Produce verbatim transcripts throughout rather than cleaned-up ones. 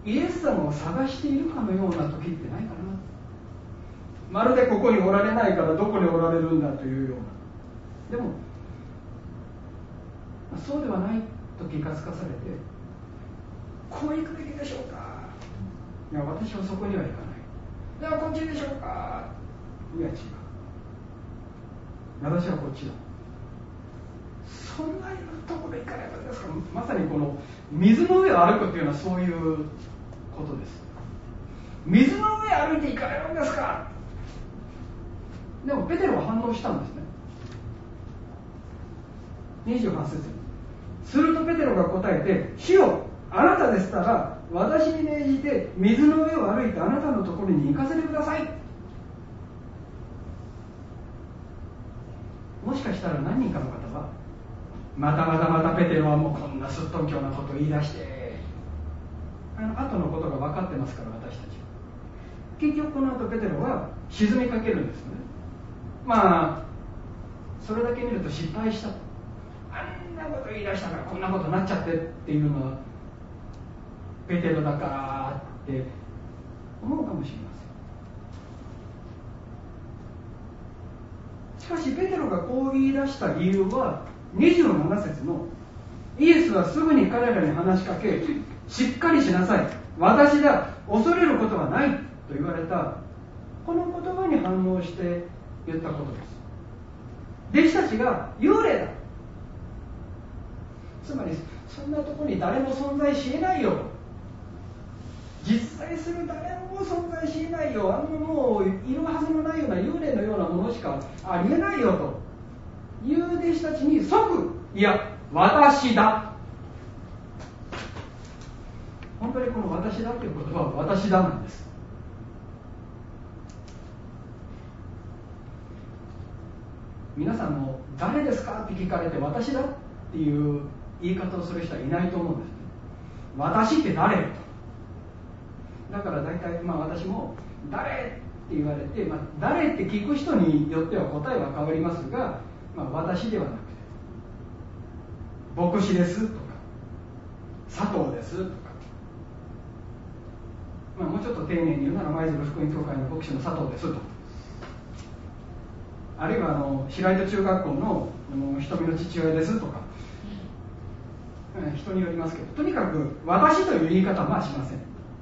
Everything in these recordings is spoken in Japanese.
イエス様を探しているかのような時ってないかな。まるでここにおられないからどこにおられるんだというような。でもそうではないと気がつかされて、こう行くべきでしょうか。いや、私はそこには行かない。ではこっちでしょうか。いや違う、私はこっちだ。そんなところ行かないとですか。まさにこの水の上を歩くというのはそういうことです。水の上歩いて行かれるんですか。でもペテロは反応したんですね。にじゅうはち節、するとペテロが答えて、主よ、あなたでしたら私に命じて水の上を歩いてあなたのところに行かせてください。もしかしたら何人かの方は、またまたまたペテロはもうこんなすっとんきょうなことを言い出して、あの後のことが分かってますから、私たちは。結局この後ペテロは沈みかけるんですね。まあそれだけ見ると失敗した、あんなこと言い出したからこんなことになっちゃってっていうのはペテロだからって思うかもしれません。しかしペテロがこう言い出した理由はにじゅうなな節の、イエスはすぐに彼らに話しかけ、しっかりしなさい、私だ、恐れることはないと言われたこの言葉に反応して言ったことです。弟子たちが幽霊だ、つまりそんなところに誰も存在しえないよ、実在する誰も存在しえないよ、あんなもういるはずのないような幽霊のようなものしかありえないよという弟子たちに即、いや私だ、本当にこの私だという言葉は私だなんです。皆さんも誰ですかって聞かれて私だっていう言い方をする人はいないと思うんですね。私って誰と。だから大体、まあ、私も誰って言われて、まあ、誰って聞く人によっては答えは変わりますが、まあ、私ではなくて牧師ですとか佐藤ですとか、まあ、もうちょっと丁寧に言うなら舞鶴福音教会の牧師の佐藤ですと、あるいはあの白糸中学校の瞳の父親ですとか、うん、人によりますけど、とにかく私という言い方はまあしません。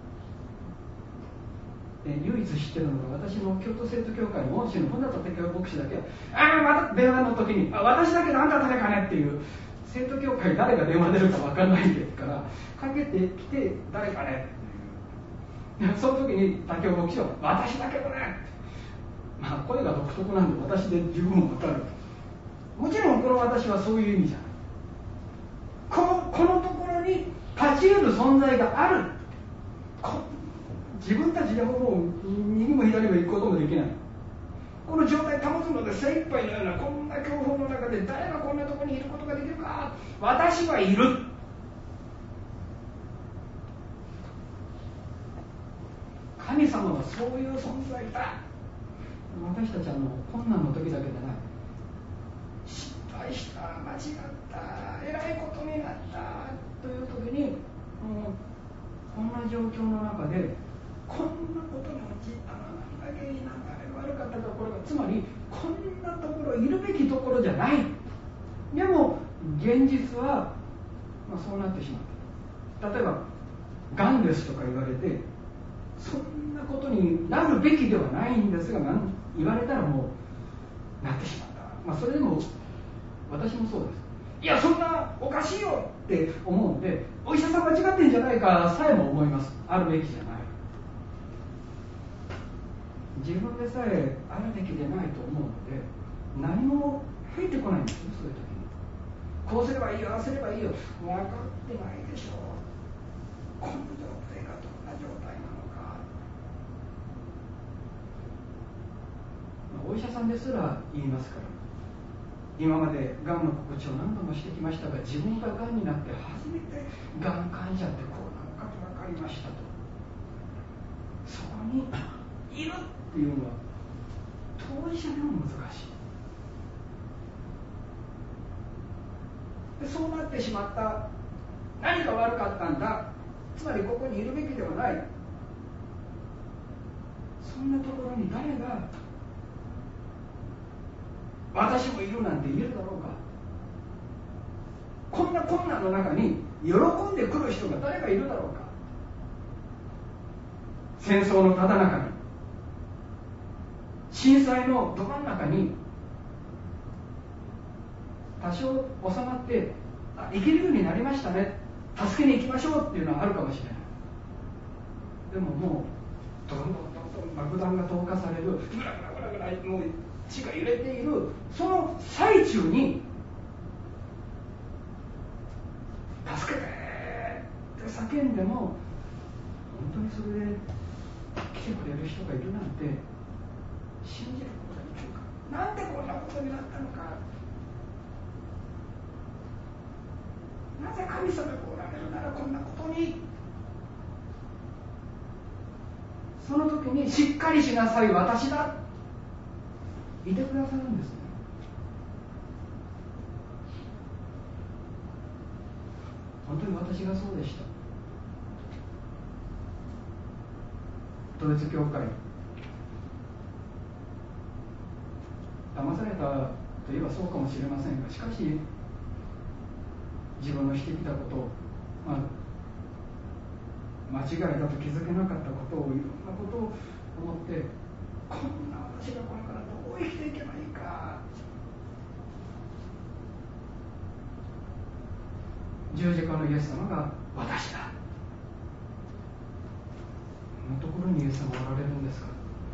え唯一知ってるのが私の京都生徒協会の恩師の本田武雄牧師だけは、ああまた電話の時にあ私だけどあんた誰かねっていう、生徒協会誰が電話出るか分からないですからかけてきて誰かねっていう、その時に武雄牧師は私だけどね、まあ声が独特なんで私で十分分かる。もちろんこの私はそういう意味じゃない。この、このところに立ち得る存在がある、自分たちでももう右も左も行くこともできない、この状態保つので精一杯のようなこんな恐怖の中で誰がこんなところにいることができるか、私はいる。神様はそういう存在だ。私たちはあの困難の時だけでない、失敗した、間違った、えらいことになったという時に、もうこんな状況の中でこんなことに陥ったのは何が原因なんだ、あれが悪かったところが、つまりこんなところいるべきところじゃない。でも現実は、まあ、そうなってしまった。例えばがんですとか言われて、そんなことになるべきではないんですが、言われたらもうなってしまった。まあ、それでも私もそうです。いやそんなおかしいよって思うんで、お医者さん間違ってんじゃないかさえも思います。あるべきじゃない、自分でさえあるべきでないと思うので何も入ってこないんですよ。そういう時にこうすればいいよ、ああすればいいよ、分かってないでしょう。この状態がどんな状態なのか、お医者さんですら言いますから、今までがんの告知を何度もしてきましたが、自分ががんになって初めてがん患者ってこうなのかと分かりましたと。そこにいるっていうのは当事者でも難しい。でそうなってしまった、何か悪かったんだ、 つまりここにいるべきではない。そんなところに誰が私もいるなんて言えるだろうか。こんな困難の中に喜んでくる人が誰がいるだろうか。戦争のただ中に、震災のど真ん中に、多少収まってあ生きるようになりましたね、助けに行きましょうっていうのはあるかもしれない。でももうどんどんどんどん爆弾が投下される、ぐらぐらぐらぐらもう地が揺れているその最中に、助けてって叫んでも本当にそれで来てくれる人がいるなんて信じることができるか。なんでこんなことになったのか。なぜ神様がおられるならこんなことに。その時にしっかりしなさい、私だ、いてくださるんですね。本当に私がそうでした。統一教会、騙されたといえばそうかもしれませんが、しかし自分のしてきたこと、まあ、間違いだと気づけなかったことを、いろんなことを思って、こんな私がこれからどう生きていけばいいか。十字架のイエス様が私だ。こんなところにイエス様おられるんですか。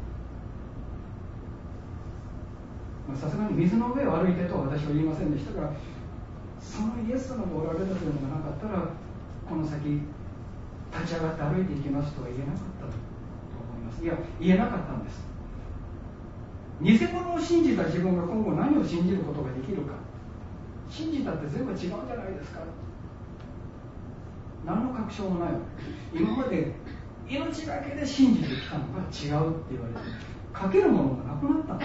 さすがに水の上を歩いてとは私は言いませんでしたが、そのイエス様がおられたというのがなかったら、この先立ち上がって歩いていきますとは言えなかったと思います。いや、言えなかったんです。偽物を信じた自分が今後何を信じることができるか。信じたって全部違うんじゃないですか。何の確証もないわけ。今まで命がけで信じてきたのが違うって言われて、かけるものがなくなったんです。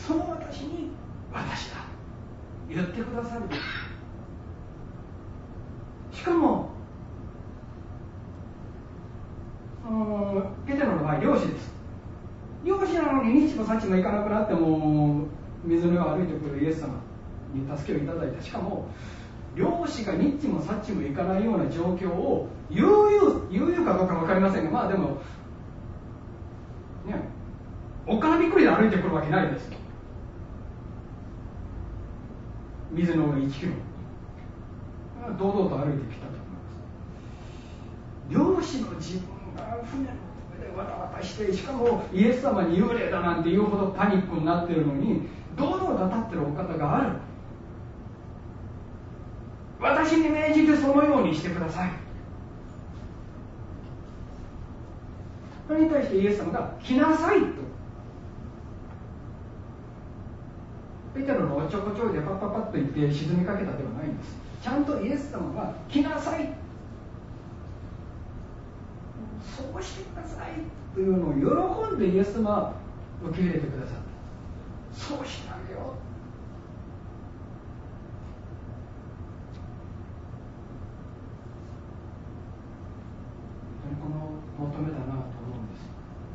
その私に私だ言ってくださる。しかもペテロの場合、漁師です。漁師なのに日も幸も行かなくなっても水の上を歩いてくるイエス様に助けをいただいた。しかも漁師が日も幸も行かないような状況を悠々悠々かどうか分かりませんが、まあでもね、おっかなびっくりで歩いてくるわけないです。水の上いちキロ堂々と歩いてきたと思います。漁師の自分が船の上でわたわたして、しかもイエス様に幽霊だなんて言うほどパニックになっているのに、堂々と立っているお方がある。私に命じてそのようにしてください。それに対してイエス様が来なさいと。ペテロのおっちょこちょいでパッパッパッと言って沈みかけたではないんです。ちゃんとイエス様が来なさい、そうしてくださいというのを喜んでイエス様は受け入れてくださった。そうしてあげよう。この求めだなと思うんです。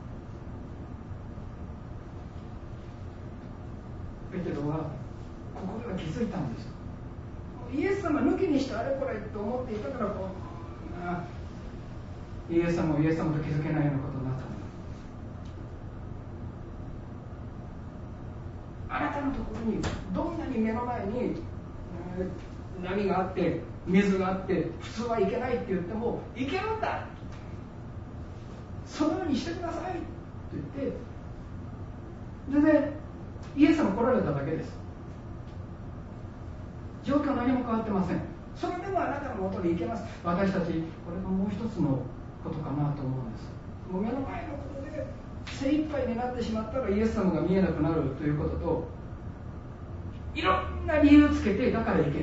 ペテロはここでは気づいたんです。イエス様抜きにしてあれこれと思っていたから、こんなイエス様をイエス様と気づけないようなことになったんだ。あなたのところにどんなに目の前に、えー、波があって水があって普通は行けないって言っても行けるんだ、そのようにしてくださいと言って、全然イエス様来られただけです。状況何も変わってません。それでもあなたのもとに行けます。私たちこれがもう一つのことかなと思うんです。もう目の前のことで精一杯になってしまったらイエス様が見えなくなるということと、いろんな理由つけてだからいけない。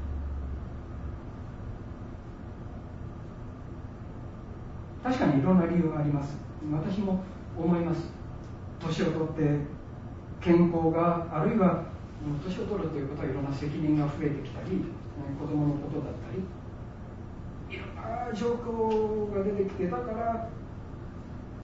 確かにいろんな理由があります。私も思います。年を取って健康が、あるいは年を取るということはいろんな責任が増えてきたり、子供のことだったり、いな状況が出てきて、だから